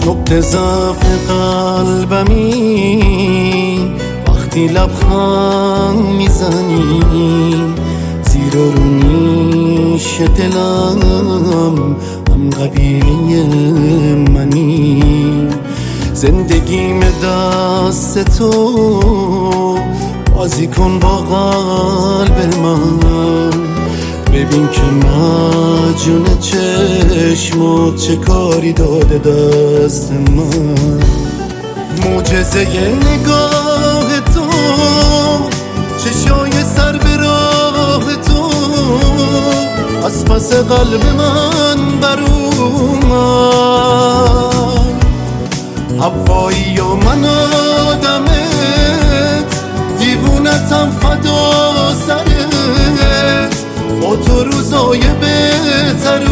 نقطه ضعف قلبمی وقتی لبخند میزنی، زیرا رو میشه دلم هم قبیله منی. زندگیم دست تو، بازی کن با قلب من، ببین که مجون چشمات چه کاری داده دست من. معجزه نگاه تو، چشای سر به راه تو، از پس قلب من بر اومد. هوایی و من آدمت، دیوونتم فدا سرت، با تو روزای بهتر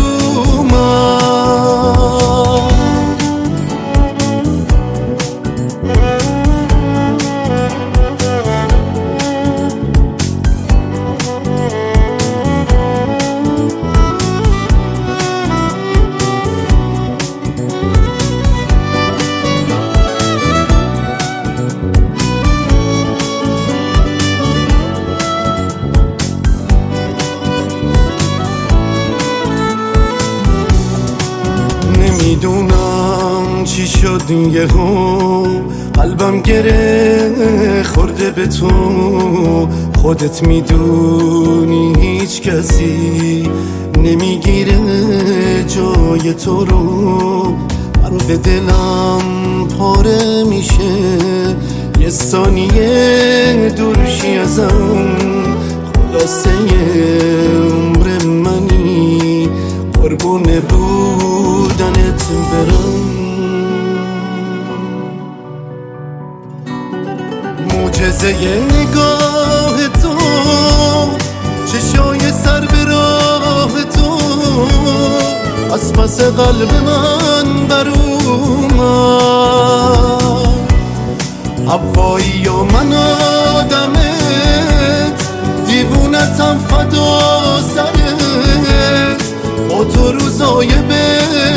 اومد. نمیدونم چی شد یهو، قلبم گره خورده به تو. خودت میدونی هیچ کسی نمیگیره جای تو رو. من به دلم پاره میشه یه ثانیه دورشی ازم. خلاصه عمر منی قربون بودنت برم. معجزه نگاه تو، چشای سر به راه تو، از پس قلب من بر اومد. هوایی و من آدمت، دیوونتم فدا سرت، با تو روزای